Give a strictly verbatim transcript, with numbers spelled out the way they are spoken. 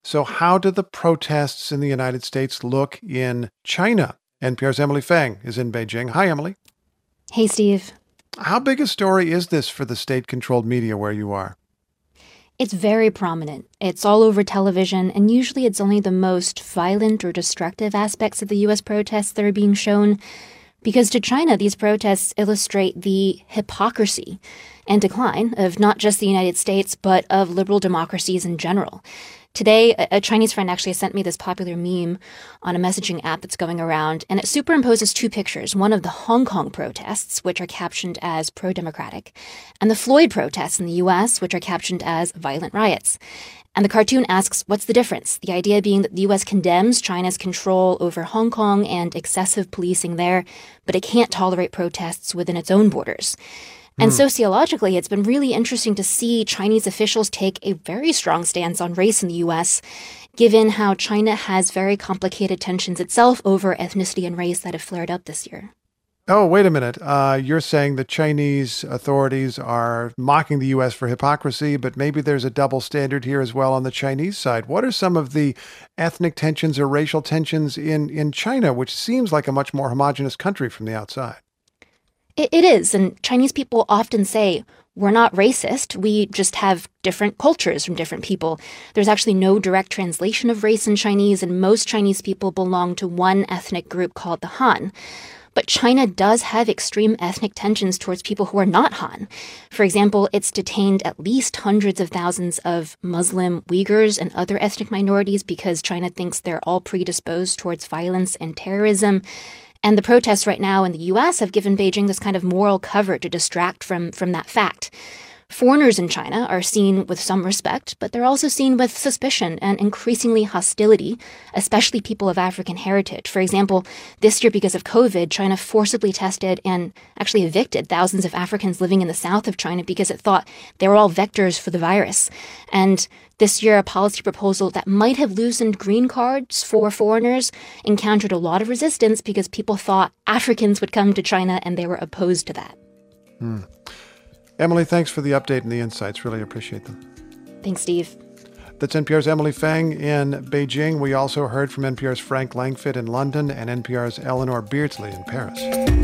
So, how do the protests in the United States look in China? N P R's Emily Feng is in Beijing. Hi, Emily. Hey, Steve. How big a story is this for the state-controlled media where you are? It's very prominent. It's all over television, and usually it's only the most violent or destructive aspects of the U S protests that are being shown. Because to China, these protests illustrate the hypocrisy and decline of not just the United States, but of liberal democracies in general. Today, a Chinese friend actually sent me this popular meme on a messaging app that's going around, and it superimposes two pictures, one of the Hong Kong protests, which are captioned as pro-democratic, and the Floyd protests in the U S, which are captioned as violent riots. And the cartoon asks, what's the difference? The idea being that the U S condemns China's control over Hong Kong and excessive policing there, but it can't tolerate protests within its own borders. And sociologically, it's been really interesting to see Chinese officials take a very strong stance on race in the U S, given how China has very complicated tensions itself over ethnicity and race that have flared up this year. Oh, wait a minute. Uh, you're saying the Chinese authorities are mocking the U S for hypocrisy, but maybe there's a double standard here as well on the Chinese side. What are some of the ethnic tensions or racial tensions in, in China, which seems like a much more homogenous country from the outside? It, it is, and Chinese people often say, we're not racist, we just have different cultures from different people. There's actually no direct translation of race in Chinese, and most Chinese people belong to one ethnic group called the Han. But China does have extreme ethnic tensions towards people who are not Han. For example, it's detained at least hundreds of thousands of Muslim Uyghurs and other ethnic minorities because China thinks they're all predisposed towards violence and terrorism. And the protests right now in the U S have given Beijing this kind of moral cover to distract from, from that fact. Foreigners in China are seen with some respect, but they're also seen with suspicion and increasingly hostility, especially people of African heritage. For example, this year, because of COVID, China forcibly tested and actually evicted thousands of Africans living in the south of China because it thought they were all vectors for the virus. And this year, a policy proposal that might have loosened green cards for foreigners encountered a lot of resistance because people thought Africans would come to China and they were opposed to that. Hmm. Emily, thanks for the update and the insights. Really appreciate them. Thanks, Steve. That's N P R's Emily Feng in Beijing. We also heard from N P R's Frank Langfitt in London and N P R's Eleanor Beardsley in Paris.